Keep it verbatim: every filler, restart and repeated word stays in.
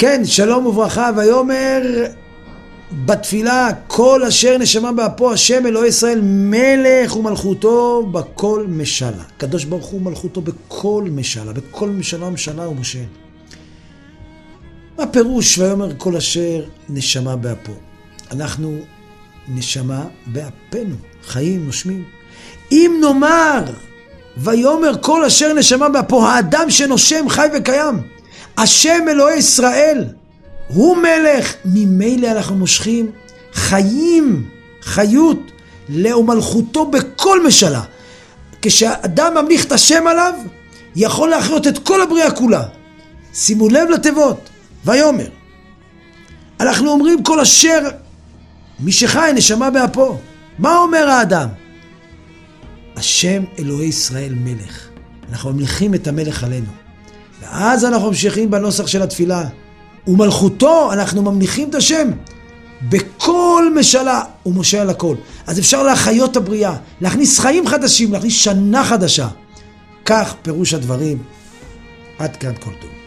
כן, שלום וברכה, ויאמר בתפילה, כל אשר נשמה באפו השם אלוהי ישראל מלך ומלכותו בכל משלה. קדוש ברוך הוא מלכותו בכל משלה, בכל משלה ומשלה ומשה. מה פירוש ויאמר כל אשר נשמה באפו? אנחנו נשמה באפנו, חיים, נושמים. אם נאמר ויאמר כל אשר נשמה באפו, האדם שנושם חי וקיים, השם אלוהי ישראל הוא מלך, ממילא אנחנו מושכים חיים, חיות למלכותו בכל משלה. כשאדם ממליך את השם עליו, יכול להחיות את כל הבריאה כולה. שימו לב לתיבות, ויאמר. אנחנו אומרים כל אשר מי שחי נשמה באפו. מה אומר האדם? השם אלוהי ישראל מלך. אנחנו ממליכים את המלך עלינו. ואז אנחנו ממשיכים בנוסח של התפילה. ומלכותו אנחנו ממליכים את השם בכל משלה, הוא מושל על הכל. אז אפשר להחיות הבריאה, להכניס חיים חדשים, להכניס שנה חדשה. כך פירוש הדברים. עד כאן כל טוב.